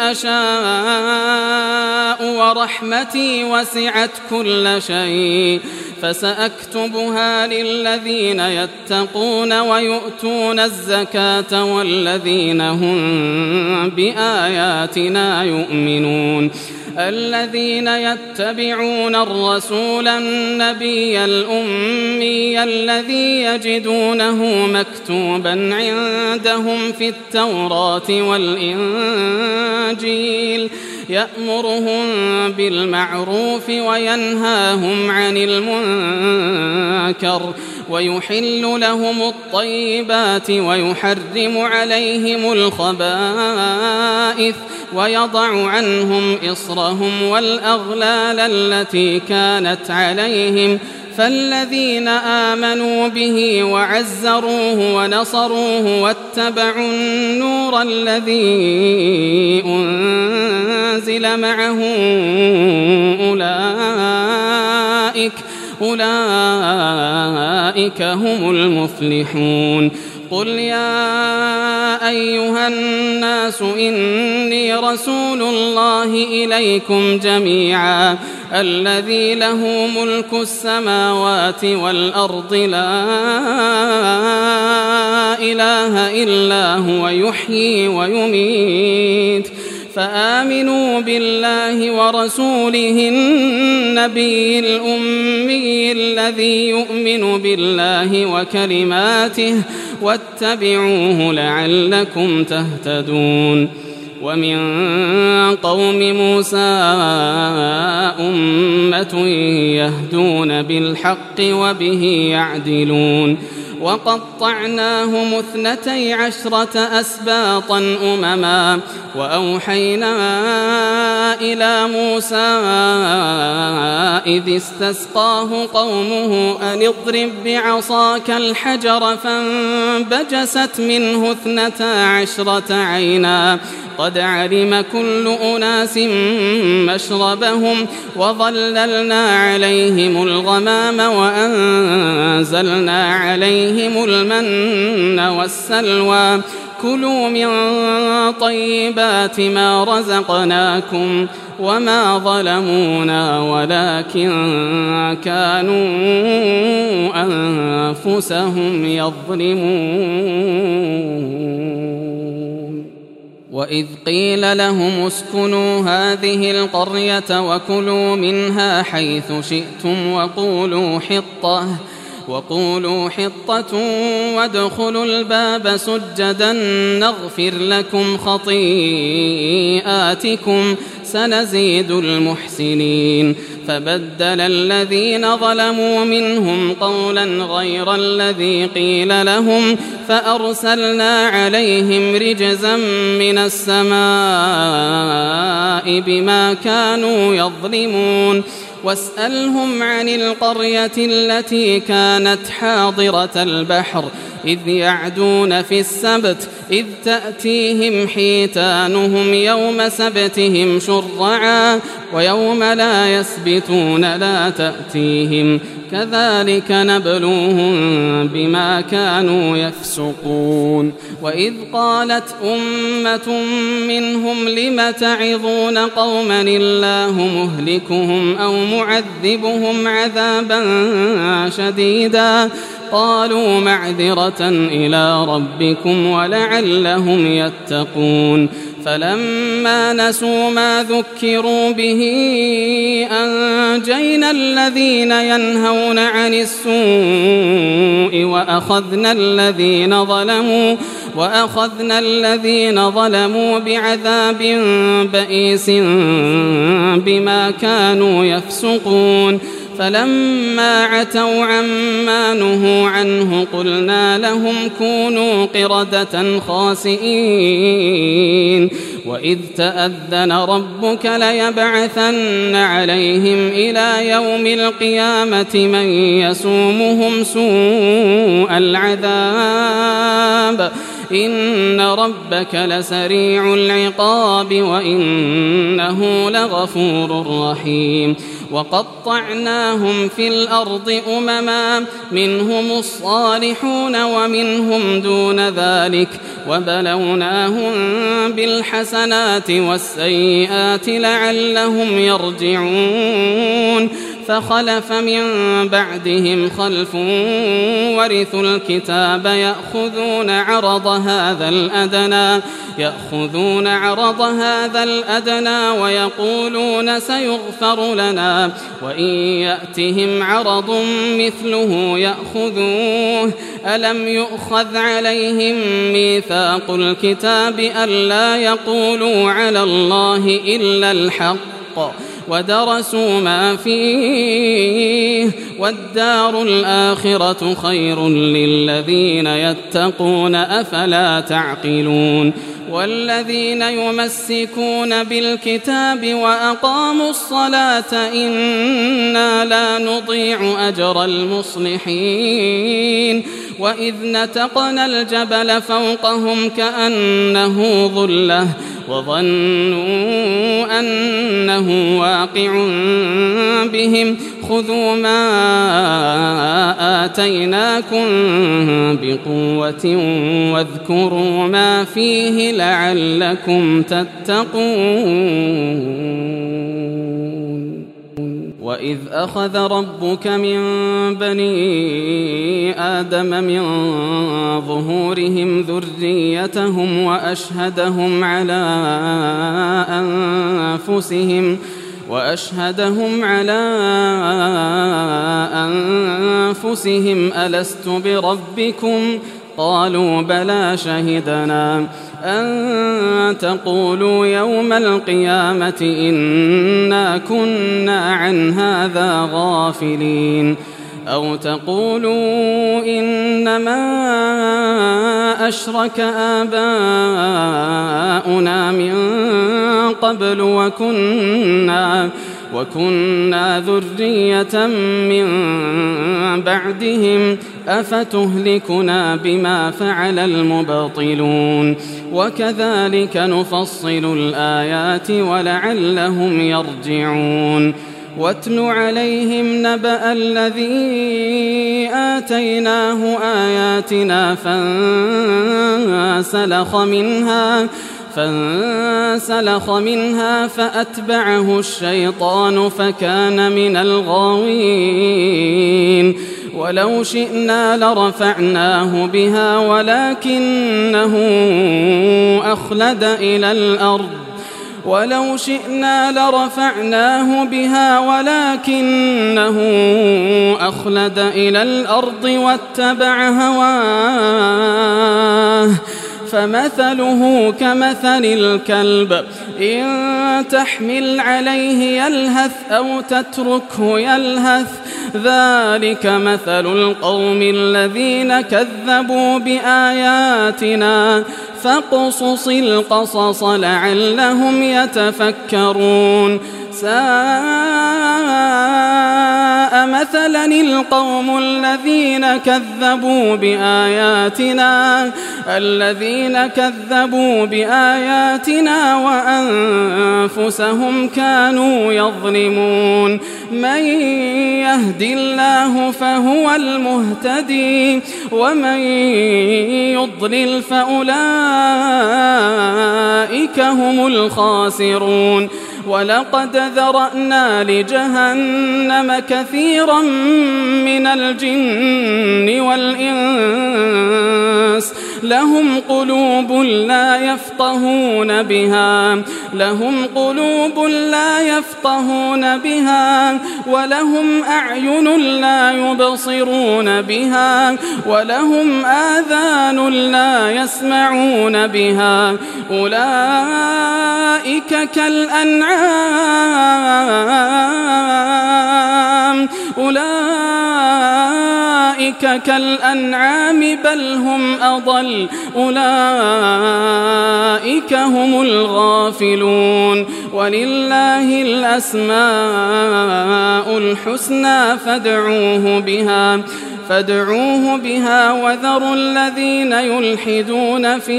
أشاء ورحمتي وسعت كل شيء فسأكتبها للذين يتقون ويؤتون الزكاة والذين هم بآياتنا يؤمنون الذين يتبعون الرسول النبي الأمي الذي يجدونه مكتوبا عندهم في التوراة والإنجيل يأمرهم بالمعروف وينهاهم عن المنكر ويحل لهم الطيبات ويحرم عليهم الخبائث ويضع عنهم إصرهم والأغلال التي كانت عليهم فالذين آمنوا به وعزروه ونصروه واتبعوا النور الذي أنزل معه أولئك أولئك هم المفلحون قل يا أيها الناس إني رسول الله إليكم جميعا الذي له ملك السماوات والأرض لا إله إلا هو يحيي ويميت فآمنوا بالله ورسوله النبي الأمي الذي يؤمن بالله وكلماته واتبعوه لعلكم تهتدون ومن قوم موسى أمة يهدون بالحق وبه يعدلون وقطعناهم اثنتي عشرة أسباطا أمما وأوحينا إلى موسى إذ استسقاه قومه أن اضرب بعصاك الحجر فانبجست منه اثنتا عشرة عينا قد علم كل أناس مشربهم وظللنا عليهم الغمام وأنزلنا عليهم المن والسلوى كلوا من طيبات ما رزقناكم وما ظلمونا ولكن كانوا أنفسهم يظلمون وإذ قيل لهم اسكنوا هذه القرية وكلوا منها حيث شئتم وقولوا حطة وقولوا حطة وادخلوا الباب سجدا نغفر لكم خطيئاتكم سنزيد المحسنين فبدل الذين ظلموا منهم قولا غير الذي قيل لهم فأرسلنا عليهم رجزا من السماء بما كانوا يظلمون واسألهم عن القرية التي كانت حاضرة البحر إذ يعدون في السبت إذ تأتيهم حيتانهم يوم سبتهم شرعا ويوم لا يسبتون لا تأتيهم كذلك نبلوهم بما كانوا يفسقون وإذ قالت أمة منهم لم تعظون قوما الله مهلكهم أو معذبهم عذابا شديدا قالوا معذرة إلى ربكم ولعلهم يتقون فلما نسوا ما ذكروا به أنجينا الذين ينهون عن السوء وأخذنا الذين ظلموا وأخذنا الذين ظلموا بعذاب بئيس بما كانوا يفسقون فلما عتوا عما نهوا عنه قلنا لهم كونوا قردة خاسئين وإذ تأذن ربك ليبعثن عليهم إلى يوم القيامة من يسومهم سوء العذاب إن ربك لسريع العقاب وإنه لغفور رحيم وقطعناهم في الأرض أمما منهم الصالحون ومنهم دون ذلك وبلوناهم بالحسنات والسيئات لعلهم يرجعون فخلف من بعدهم خلف ورثوا الكتاب يأخذون عرض هذا الأدنى يأخذون عرض هذا الأدنى ويقولون سيغفر لنا وإن يأتهم عرض مثله يأخذوه ألم يؤخذ عليهم ميثاق الكتاب ألا يقولوا على الله إلا الحق ودرسوا ما فيه والدار الآخرة خير للذين يتقون أفلا تعقلون والذين يمسكون بالكتاب وأقاموا الصلاة إنا لا نضيع أجر المصلحين وإذ نتقنا الجبل فوقهم كأنه ظلة وظنوا أنه واقع بهم خذوا ما آتيناكم بقوة واذكروا ما فيه لعلكم تتقون وإذ أخذ ربك من بني آدم من ظهورهم ذريتهم وأشهدهم على أنفسهم وأشهدهم على أنفسهم ألست بربكم قالوا بلى شهدنا أن تقولوا يوم القيامة إنا كنا عن هذا غافلين أو تقولوا إنما أشرك آباؤنا من قبل وكنا وكنا ذرية من بعدهم أفتهلكنا بما فعل المبطلون وكذلك نفصل الآيات ولعلهم يرجعون واتل عليهم نبأ الذي آتيناه آياتنا فانسلخ منها فانسلخ منها فأتبعه الشيطان فكان من الغاوين ولو شئنا لرفعناه بها ولكنه أخلد إلى الأرض ولو شئنا لرفعناه بها ولكنه أخلد إلى الأرض واتبع هواه فمثله كمثل الكلب إن تحمل عليه يلهث أو تتركه يلهث ذلك مثل القوم الذين كذبوا بآياتنا فاقصص القصص لعلهم يتفكرون ساء مثلا القوم الذين كذبوا بآياتنا الذين كذبوا بآياتنا وأنفسهم كانوا يظلمون من يهد الله فهو المهتدي ومن يضلل فأولئك هم الخاسرون ولقد ذرأنا لجهنم كثيرا من الجن والإنس لهم قلوب لا يفقهون بها لهم قلوب لا يفقهون بها ولهم أعين لا يبصرون بها ولهم آذان لا يسمعون بها أولئك كالأنعام أولئك كالأنعام بل هم أضل أولئك هم الغافلون ولله الأسماء الحسنى فادعوه بها فادعوه بها وذروا الذين يلحدون في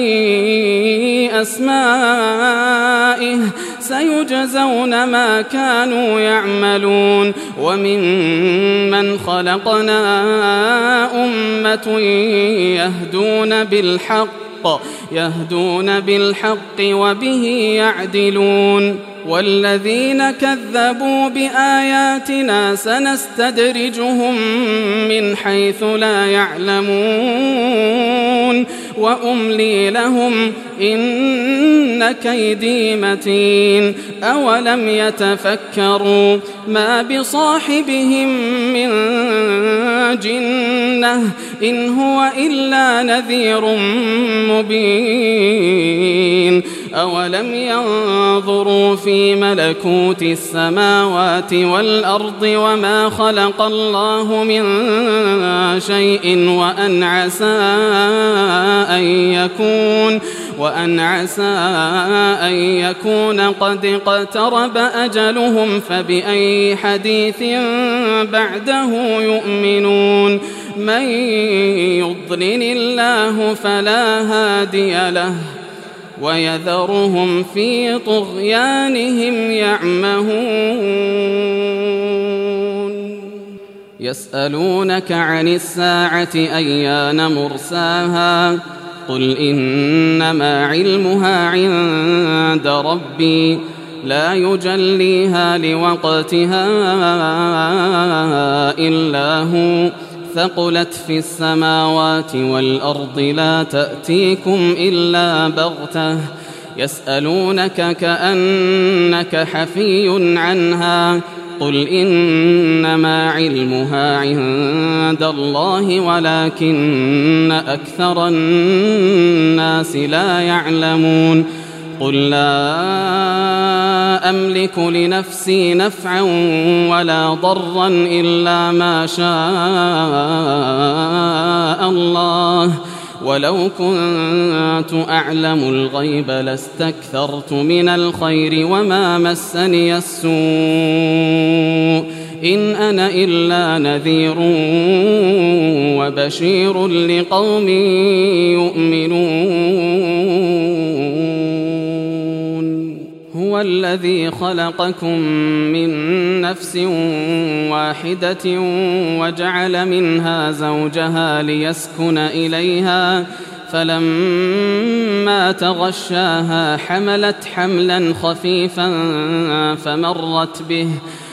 أسمائه سيجزون ما كانوا يعملون وممن خلقنا أمة يهدون بالحق يهدون بالحق وبه يعدلون والذين كذبوا بآياتنا سنستدرجهم من حيث لا يعلمون وأملي لهم إن كيدي متين أولم يتفكروا ما بصاحبهم من جنة إن هو إلا نذير مبين أولم ينظروا في ملكوت السماوات والأرض وما خلق الله من شيء وأن عسى أن يكون وأن عسى أن يكون قد اقترب أجلهم فبأي حديث بعده يؤمنون من يضلل الله فلا هادي له ويذرهم في طغيانهم يعمهون يسألونك عن الساعة أيان مرساها قل إنما علمها عند ربي لا يجليها لوقتها إلا هو ثقلت في السماوات والأرض لا تأتيكم إلا بغتة يسألونك كأنك حفي عنها قل إنما علمها عند الله ولكن أكثر الناس لا يعلمون قل لا أملك لنفسي نفعا ولا ضرا إلا ما شاء الله ولو كنت أعلم الغيب لاستكثرت من الخير وما مسني السوء إن أنا إلا نذير وبشير لقوم يؤمنون هو الذي خلقكم من نفس واحدة وجعل منها زوجها ليسكن إليها فلما تغشاها حملت حملا خفيفا فمرت به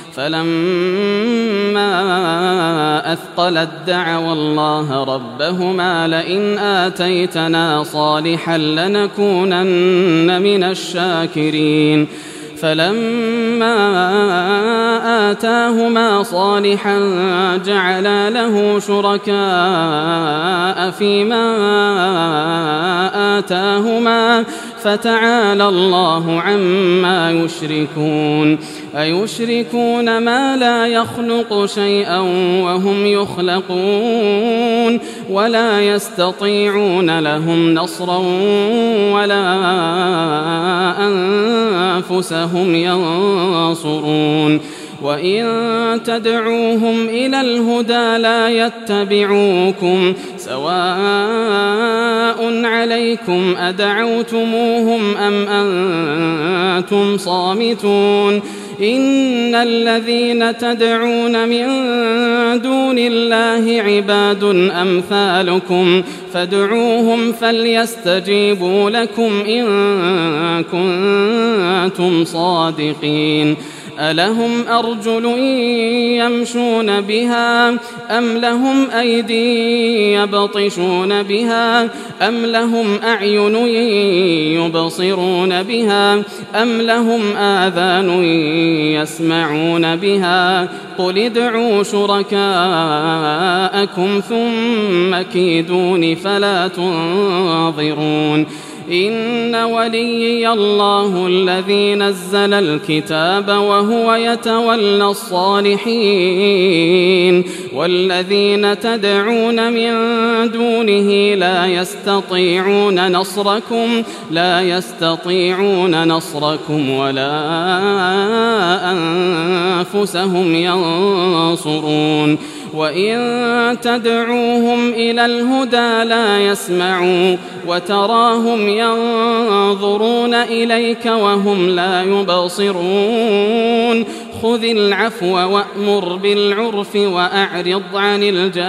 فلما أثقلت دعوا الله ربهما لئن آتيتنا صالحا لنكونن من الشاكرين فلما آتاهما صالحا جعلا له شركاء فيما آتاهما فتعالى الله عما يشركون أيشركون ما لا يخلق شيئا وهم يخلقون ولا يستطيعون لهم نصرا ولا أنفسهم ينصرون وإن تدعوهم إلى الهدى لا يتبعوكم سواء عليكم أدعوتموهم أم أنتم صامتون إن الذين تدعون من دون الله عباد أمثالكم فادعوهم فليستجيبوا لكم إن كنتم صادقين ألهم أرجل يمشون بها أم لهم أيدي يبطشون بها أم لهم أعين يبصرون بها أم لهم آذان يسمعون بها قل ادعوا شركاءكم ثم كيدون فلا تنظرون إن وليي الله الذي نزل الكتاب وهو يتولى الصالحين والذين تدعون من دونه لا يستطيعون نصركم لا يستطيعون نصركم ولا أنفسهم ينصرون وإن تدعوهم إلى الهدى لا يسمعوا وتراهم ينظرون إليك وهم لا يبصرون خذ العفو وأمر بالعرف وأعرض عن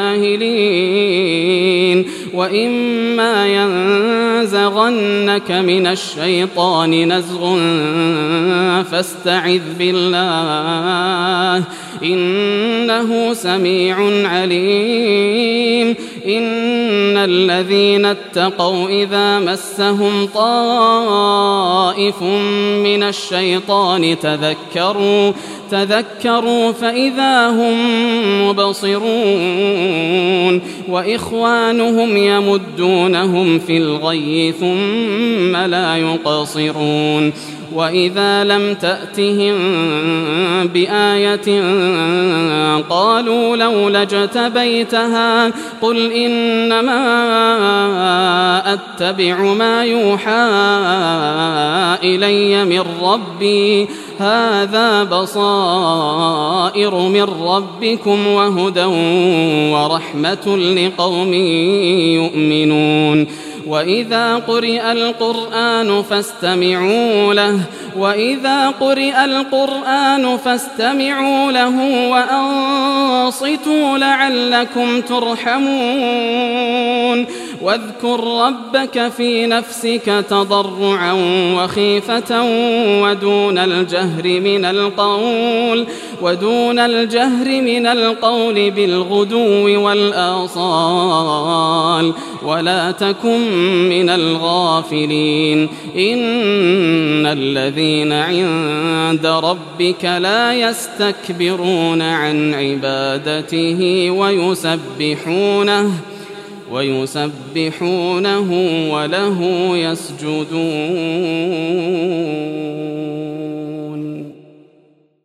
الجاهلين وإما ينزغنك من الشيطان نزغ فاستعذ بالله إنه سميع عليم إن الذين اتقوا إذا مسهم طائف من الشيطان تذكروا تذكروا فإذا هم مبصرون وإخوانهم يمدونهم في الغي ثم لا يقصرون وإذا لم تأتهم بآية قالوا لولا اجتبيتها قل إنما أتبع ما يوحى إلي من ربي هذا بصائر من ربكم وهدى ورحمة لقوم يؤمنون وإذا قرئ القرآن فاستمعوا له وإذا قرئ القرآن فاستمعوا له وأنصتوا لعلكم ترحمون واذكر ربك في نفسك تضرعا وخيفة ودون الجهر من القول ودون الجهر من القول بالغدو والآصال ولا تكن من الغافلين إن الذين عند ربك لا يستكبرون عن عبادته ويسبحونه ويسبحونه وله يسجدون.